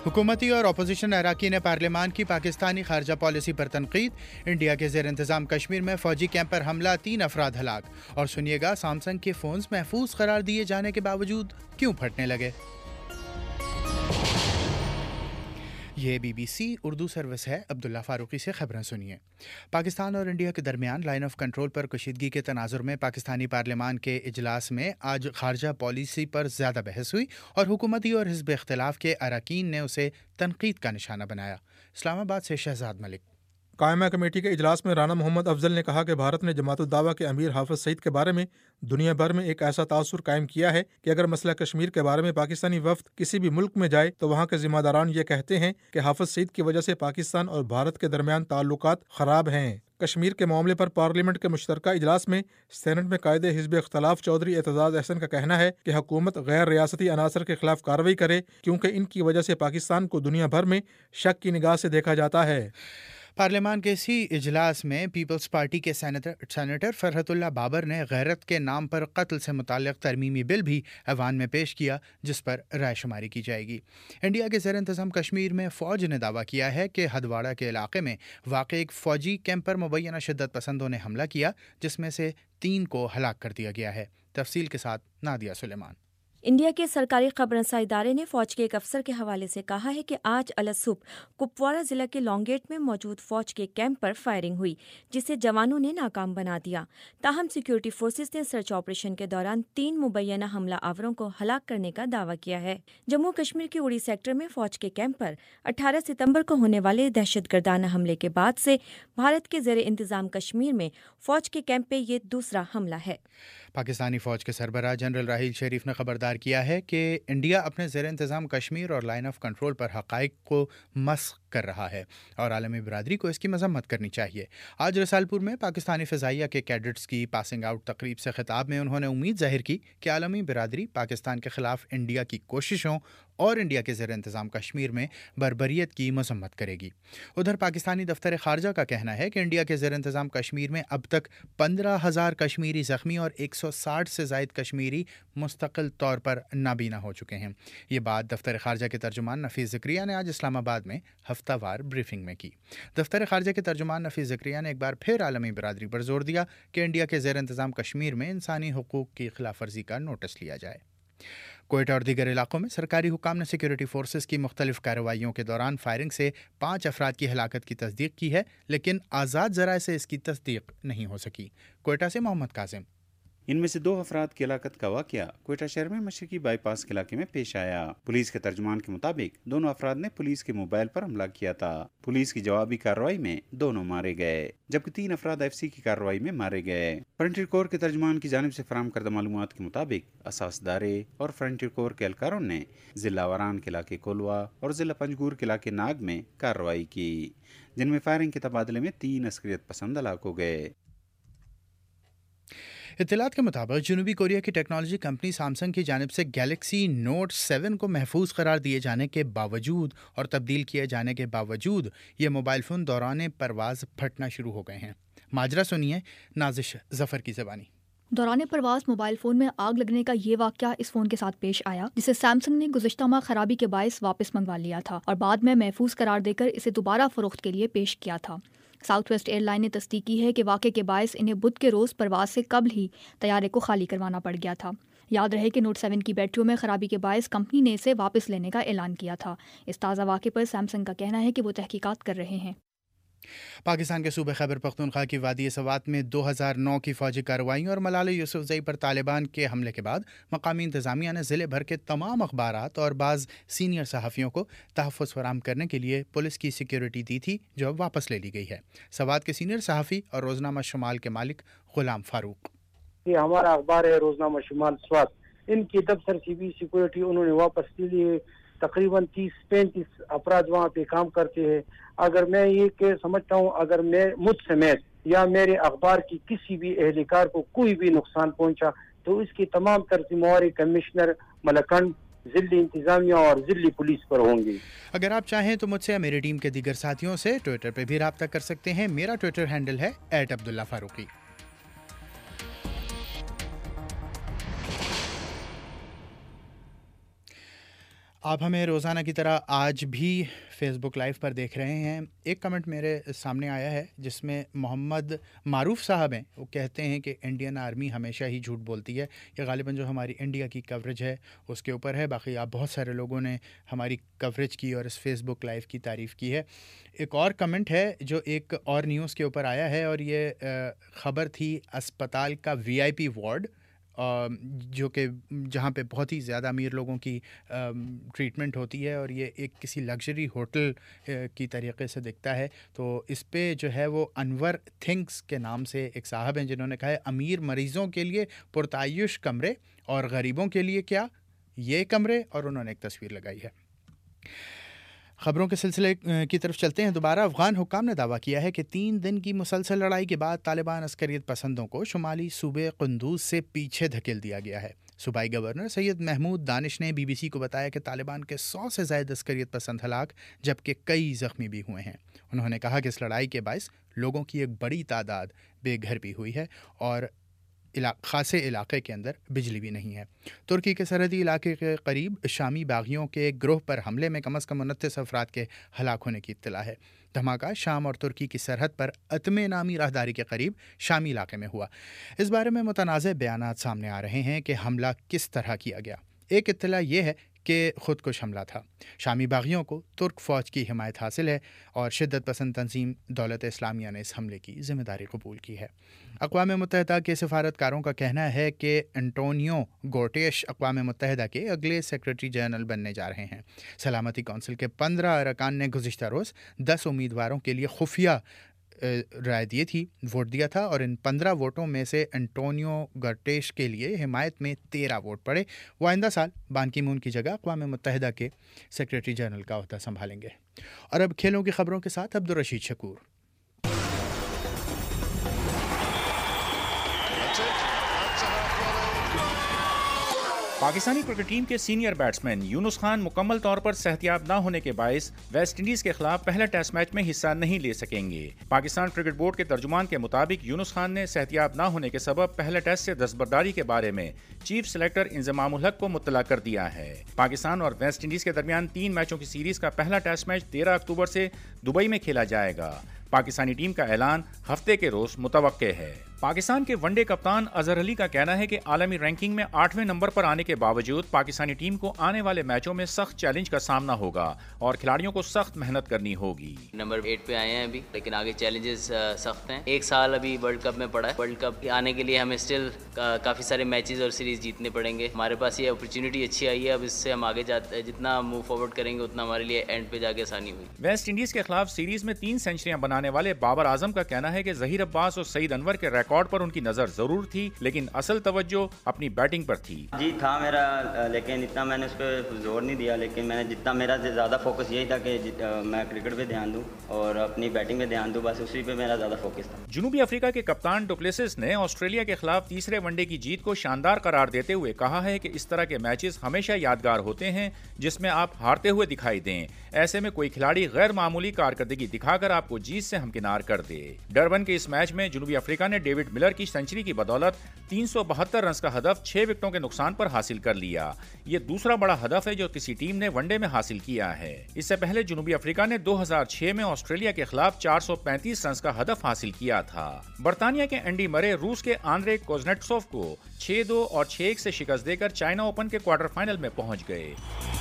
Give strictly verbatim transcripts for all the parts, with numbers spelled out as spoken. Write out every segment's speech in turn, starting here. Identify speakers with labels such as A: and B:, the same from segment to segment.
A: हुकूमती और अपोजिशन अराकीन पार्लियामान की पाकिस्तानी खारजा पॉलिसी पर तनकीद। इंडिया के ज़ेर इंतज़ाम कश्मीर में फौजी कैंप पर हमला, तीन अफराद हलाक। और सुनिएगा, सैमसंग के फ़ोन्स महफूज करार दिए जाने के बावजूद क्यों फटने लगे। ये बीबीसी उर्दू सर्विस है। अब्दुल्ला फारूकी से खबरें सुनिए। पाकिस्तान और इंडिया के दरमियान लाइन ऑफ कंट्रोल पर कशीदगी के तनाजुर में पाकिस्तानी पार्लियामान के इजलास में आज खारजा पॉलिसी पर ज़्यादा बहस हुई और हुकूमती और हिज़्ब इख्तिलाफ के अरकान ने उसे तनकीद का निशाना बनाया। इस्लामाबाद से शहजाद मलिक।
B: कायमा कमेटी के इजलास में राना मोहम्मद अफजल ने कहा कि भारत ने जमात उद दावा के अमीर हाफिज सईद के बारे में दुनिया भर में एक ऐसा तासुर कायम किया है कि अगर मसला कश्मीर के बारे में पाकिस्तानी वफ्द किसी भी मुल्क में जाए तो वहाँ के जिम्मेदारान ये कहते हैं कि हाफिज सईद की वजह से पाकिस्तान और भारत के दरमियान ताल्लुकात खराब हैं। कश्मीर के मामले पर पार्लियामेंट के मुश्तरका इजलास में सेनेट में कायदे हिज़्ब इख्तिलाफ चौधरी एतजाज़ अहसन का कहना है कि हुकूमत गैर रियासती अनासर के खिलाफ कार्रवाई करे क्योंकि इनकी वजह से पाकिस्तान को दुनिया भर में शक की निगाह से देखा जाता है।
A: पार्लियामान के इसी इजलास में पीपल्स पार्टी के सेनेटर सेनेटर फरहतुल्लाह बाबर ने गैरत के नाम पर कत्ल से मुताल्लिक़ तरमीमी बिल भी ऐवान में पेश किया, जिस पर राय शुमारी की जाएगी। इंडिया के ज़ेर इंतज़ाम कश्मीर में फ़ौज ने दावा किया है कि हदवाड़ा के इलाके में वाक़ई एक फ़ौजी कैंप पर मुबैना शिद्दत पसंदों ने हमला किया, जिसमें से तीन को हलाक कर दिया गया है। तफसील के साथ नादिया सुलेमान।
C: इंडिया के सरकारी खबरसा इदारे ने फौज के एक अफसर के हवाले से कहा है कि आज अलसुबह कुपवाड़ा जिला के लॉन्गगेट में मौजूद फौज के कैंप पर फायरिंग हुई, जिसे जवानों ने नाकाम बना दिया। ताहम सिक्योरिटी फोर्सेस ने सर्च ऑपरेशन के दौरान तीन मुबैना हमला आवरों को हलाक करने का दावा किया है। जम्मू कश्मीर के उड़ी सेक्टर में फौज के कैंप पर अठारह सितम्बर को होने वाले दहशतगर्दाना हमले के बाद से भारत के ज़ेर इंतज़ाम कश्मीर में फौज के कैंप पे ये दूसरा हमला है।
A: पाकिस्तानी फ़ौज के सरबराह जनरल राहील शरीफ ने खबरदार किया है कि इंडिया अपने ज़ेर इंतज़ाम कश्मीर और लाइन ऑफ कंट्रोल पर हक़ाइक़ को मस्ख़ कर रहा है और आलमी बिरादरी को इसकी मज़म्मत करनी चाहिए। आज रसालपुर में पाकिस्तानी फ़िज़ाइया के कैडेट्स की पासिंग आउट तकरीब से खिताब में उन्होंने उम्मीद ज़ाहिर की कि आलमी बिरादरी पाकिस्तान के ख़िलाफ़ इंडिया की कोशिशों और इंडिया के ज़ेर इंतज़ाम कश्मीर में बर्बरियत की मज़म्मत करेगी। उधर पाकिस्तानी दफ्तर ख़ारजा का कहना है कि इंडिया के ज़ेर इंतज़ाम कश्मीर में अब तक पंद्रह हज़ार कश्मीरी ज़ख्मी और एक सौ साठ से ज़ायद कश्मीरी मुस्तकिल तौर पर नाबीना हो चुके हैं। ये बात दफ्तर ख़ारजा के तर्जुमान नफ़ीस ज़करिया ने आज इस्लामाबाद में हफ्तावार ब्रीफिंग में की। दफ्तर ख़ारजा के तर्जुमान नफ़ीस ज़करिया ने एक बार फिर आलमी बिरादरी पर जोर दिया कि इंडिया के ज़ेर इंतज़ाम कश्मीर में इंसानी हुकूक़ की खिलाफ वर्जी का नोटिस लिया जाए। कोयटा और दीगर इलाकों में सरकारी हुकाम ने सिक्योरिटी फोर्सेस की मुख्तलिफ कार्रवाइयों के दौरान फायरिंग से पाँच अफराद की हलाकत की तस्दीक की है, लेकिन आज़ाद ज़राए से इसकी तस्दीक नहीं हो सकी। कोयटा से मोहम्मद कासिम।
D: इनमें से दो अफराद की हलाकत का वाक़या कोयटा शहर में मशरकी बाईपास के इलाके में पेश आया। पुलिस के तर्जुमान के मुताबिक दोनों अफराद ने पुलिस के मोबाइल पर हमला किया था। पुलिस की जवाबी कार्रवाई में दोनों मारे गए, जबकि तीन अफराद एफ सी की कार्रवाई में मारे गए। फ्रंटियर कोर के तर्जुमान की जानिब से फराहम करदा मालूमात के मुताबिक असासदारे और फ्रंटियर कोर के एहलकारों ने जिला वारान के इलाके कोलवा और जिला पंजगूर के इलाके नाग में कार्रवाई की, जिनमें फायरिंग के तबादले में तीन अस्करियत पसंद हलाक हो गए।
A: इत्तलात के मुताबिक जनूबी कोरिया की टेक्नोलॉजी कंपनी सैमसंग की जानिब से गैलेक्सी नोट सेवन को महफूज करार दिए जाने के बावजूद और तब्दील किए जाने के बावजूद ये मोबाइल फ़ोन दौरान परवाज़ फटना शुरू हो गए हैं। माजरा सुनिए नाजिश ज़फ़र की ज़बानी।
E: दौरान परवाज़ मोबाइल फ़ोन में आग लगने का ये वाक़या इस फ़ोन के साथ पेश आया, जिसे सैमसंग ने गुज़श्ता माह खराबी के बायस वापस मंगवा लिया था और बाद में महफूज करार देकर इसे दोबारा फ़रोख्त के लिए पेश किया था। साउथ वेस्ट एयरलाइन ने तस्दीक की है कि वाक़े के बायस इन्हें बुध के रोज़ परवाज़ से कबल ही तैयारे को खाली करवाना पड़ गया था। याद रहे कि नोट सेवन की बैटरियों में खराबी के बायस कंपनी ने इसे वापस लेने का ऐलान किया था। इस ताज़ा वाक़े पर सैमसंग का कहना है कि वो तहकीकात कर रहे हैं।
A: पाकिस्तान के सूबे खैबर पख्तूनख्वा की वादी सवात में दो हज़ार नौ की फौजी कार्रवाई और मलाला यूसुफजई पर तालिबान के हमले के बाद मकामी इंतजामिया ने ज़िले भर के तमाम अखबारात और बाज़ सीनियर सहाफ़ियों को तहफ़्फ़ुज़ फराहम करने के लिए पुलिस की सिक्योरिटी दी थी, जो अब वापस ले ली गई है। सवात के सीनियर सहाफ़ी और रोज़नामा शुमाल के मालिक गुलाम फारूक।
F: ये हमारा अखबार है रोज़नामा शुमाल स्वात, इनकी दफ्तर की भी सिक्योरिटी उन्होंने वापस ले ली है। तकरीबन तीस पैंतीस अफराद वहाँ पे काम करते हैं। अगर मैं ये के समझता हूँ, अगर मैं मुझ समेत या मेरे अखबार की किसी भी एहलकार को कोई भी नुकसान पहुँचा तो इसकी तमाम तर जिम्मेवारी कमिश्नर मलकंड, जिली इंतजामिया और जिली पुलिस पर होंगी।
A: अगर आप चाहें तो मुझसे या मेरी टीम के दीगर साथियों से ट्विटर पर भी रब्ता कर सकते हैं। मेरा ट्विटर हैंडल है एट अब्दुल्ला फारूकी। آپ ہمیں روزانہ کی طرح آج بھی فیس بک لائیو پر دیکھ رہے ہیں. ایک کمنٹ میرے سامنے آیا ہے جس میں محمد معروف صاحب ہیں. وہ کہتے ہیں کہ انڈین آرمی ہمیشہ ہی جھوٹ بولتی ہے. یہ غالباً جو ہماری انڈیا کی کوریج ہے اس کے اوپر ہے. باقی آپ بہت سارے لوگوں نے ہماری کوریج کی اور اس فیس بک لائیو کی تعریف کی ہے. ایک اور کمنٹ ہے جو ایک اور نیوز کے اوپر آیا ہے اور یہ خبر تھی اسپتال کا وی آئی پی وارڈ جو کہ جہاں پہ بہت ہی زیادہ امیر لوگوں کی ٹریٹمنٹ ہوتی ہے اور یہ ایک کسی لگژری ہوٹل کی طریقے سے دکھتا ہے. تو اس پہ جو ہے وہ انور تھنکس کے نام سے ایک صاحب ہیں جنہوں نے کہا ہے امیر مریضوں کے لیے پرتعیش کمرے اور غریبوں کے لیے کیا یہ کمرے, اور انہوں نے ایک تصویر لگائی ہے. خبروں کے سلسلے کی طرف چلتے ہیں. دوبارہ افغان حکام نے دعویٰ کیا ہے کہ تین دن کی مسلسل لڑائی کے بعد طالبان عسکریت پسندوں کو شمالی صوبے قندوز سے پیچھے دھکیل دیا گیا ہے. صوبائی گورنر سید محمود دانش نے بی بی سی کو بتایا کہ طالبان کے سو سے زائد عسکریت پسند ہلاک جبکہ کئی زخمی بھی ہوئے ہیں. انہوں نے کہا کہ اس لڑائی کے باعث لوگوں کی ایک بڑی تعداد بے گھر بھی ہوئی ہے اور خاصے علاقے کے اندر بجلی بھی نہیں ہے. ترکی کے سرحدی علاقے کے قریب شامی باغیوں کے گروہ پر حملے میں کم از کم انتیس افراد کے ہلاک ہونے کی اطلاع ہے. دھماکہ شام اور ترکی کی سرحد پر اتمے نامی راہداری کے قریب شامی علاقے میں ہوا. اس بارے میں متنازع بیانات سامنے آ رہے ہیں کہ حملہ کس طرح کیا گیا. ایک اطلاع یہ ہے کہ خود کش حملہ تھا. شامی باغیوں کو ترک فوج کی حمایت حاصل ہے اور شدت پسند تنظیم دولت اسلامیہ نے اس حملے کی ذمہ داری قبول کی ہے. اقوام متحدہ کے سفارتکاروں کا کہنا ہے کہ انٹونیو گوٹیش اقوام متحدہ کے اگلے سیکرٹری جنرل بننے جا رہے ہیں. سلامتی کونسل کے پندرہ ارکان نے گزشتہ روز دس امیدواروں کے لیے خفیہ رائے دی تھی ووٹ دیا تھا اور ان پندرہ ووٹوں میں سے انٹونیو گٹیش کے لیے حمایت میں تیرہ ووٹ پڑے. وہ آئندہ سال بان کی مون کی جگہ اقوام متحدہ کے سیکرٹری جنرل کا عہدہ سنبھالیں گے. اور اب کھیلوں کی خبروں کے ساتھ عبدالرشید شکور.
G: پاکستانی کرکٹ ٹیم کے سینئر بیٹسمین یونس خان مکمل طور پر صحتیاب نہ ہونے کے باعث ویسٹ انڈیز کے خلاف پہلا ٹیسٹ میچ میں حصہ نہیں لے سکیں گے. پاکستان کرکٹ بورڈ کے ترجمان کے مطابق یونس خان نے صحتیاب نہ ہونے کے سبب پہلے ٹیسٹ سے دستبرداری کے بارے میں چیف سلیکٹر انضمام الحق کو مطلع کر دیا ہے. پاکستان اور ویسٹ انڈیز کے درمیان تین میچوں کی سیریز کا پہلا ٹیسٹ میچ تیرہ اکتوبر سے دبئی میں کھیلا جائے گا. پاکستانی ٹیم کا اعلان ہفتے کے روز متوقع ہے. پاکستان کے ون ڈے کپتان اظہر علی کا کہنا ہے کہ عالمی رینکنگ میں آٹھویں نمبر پر آنے کے باوجود پاکستانی ٹیم کو آنے والے میچوں میں سخت چیلنج کا سامنا ہوگا اور کھلاڑیوں کو سخت محنت کرنی ہوگی.
H: نمبر ایٹ پہ آئے ہیں ابھی, لیکن آگے چیلنجز سخت ہیں. ایک سال ابھی ورلڈ کپ میں پڑا ہے. ورلڈ کپ آنے کے لیے ہمیں اسٹل کافی سارے میچز اور سیریز جیتنے پڑیں گے. ہمارے پاس یہ اپرچونٹی اچھی آئی ہے, اب اس سے ہم آگے جاتے جتنا موو فارورڈ کریں گے اتنا ہمارے لیے اینڈ پہ جا کے آسانی ہوئی.
G: ویسٹ انڈیز کے خلاف سیریز میں تین سینچریاں بنانے والے بابر اعظم کا کہنا ہے کہ ظہیر عباس اور سعید انور کے ریکارڈ پر ان کی نظر ضرور تھی لیکن اصل توجہ اپنی بیٹنگ پر تھی.
I: جی تھا میرا, لیکن اتنا میں نے اس پہ زور نہیں دیا, لیکن میں نے جتنا میرا زیادہ فوکس یہی تھا کہ میں کرکٹ پہ دھیان دوں اور اپنی بیٹنگ پہ دھیان دوں, بس اسی پہ میرا زیادہ فوکس تھا.
G: جنوبی افریقہ کے کپتان ڈوپلیسس نے آسٹریلیا کے خلاف تیسرے ون ڈے کی جیت کو شاندار قرار دیتے ہوئے کہا ہے کہ اس طرح کے میچز ہمیشہ یادگار ہوتے ہیں جس میں آپ ہارتے ہوئے دکھائی دیں. ایسے میں کوئی کھلاڑی غیر معمولی کارکردگی دکھا کر آپ کو جیت سے ہمکنار کر دے. ڈربن کے اس میچ میں جنوبی افریقہ نے ڈیوڈ ملر کی سنچری کی بدولت تین سو بہتر رنز کا ہدف چھ وکٹوں کے نقصان پر حاصل کر لیا. یہ دوسرا بڑا ہدف ہے جو کسی ٹیم نے ون ڈے میں حاصل کیا ہے. اس سے پہلے جنوبی افریقہ نے دو ہزار چھ میں آسٹریلیا کے خلاف چار سو پینتیس رنز کا ہدف حاصل کیا تھا. برطانیہ کے اینڈی مرے روس کے آندرے کوزنیٹسوف کو چھ دو اور چھ ایک سے شکست دے کر چائنا اوپن کے کوارٹر فائنل میں پہنچ گئے.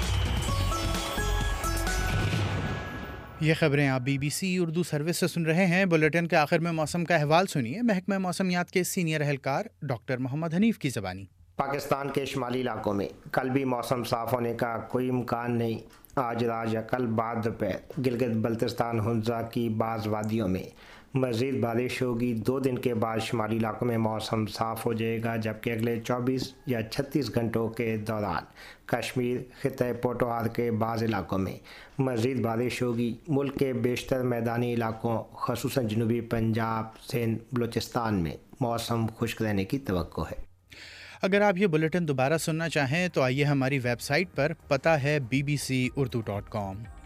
A: یہ خبریں آپ B B C Urdu service سے سن رہے ہیں. بلیٹن کے آخر میں موسم کا احوال سنیے محکمہ موسمیات کے سینئر اہلکار ڈاکٹر محمد حنیف کی زبانی.
J: پاکستان کے شمالی علاقوں میں کل بھی موسم صاف ہونے کا کوئی امکان نہیں. آج رات یا کل بعد دوپہر گلگت بلتستان ہنزا کی بعض وادیوں میں مزید بارش ہوگی. دو دن کے بعد شمالی علاقوں میں موسم صاف ہو جائے گا جبکہ اگلے چوبیس یا چھتیس گھنٹوں کے دوران کشمیر خطۂ پوٹوہار کے بعض علاقوں میں مزید بارش ہوگی. ملک کے بیشتر میدانی علاقوں خصوصاً جنوبی پنجاب سندھ بلوچستان میں موسم خشک رہنے کی توقع ہے.
A: اگر آپ یہ بلیٹن دوبارہ سننا چاہیں تو آئیے ہماری ویب سائٹ پر, پتہ ہے B B C Urdu dot کام.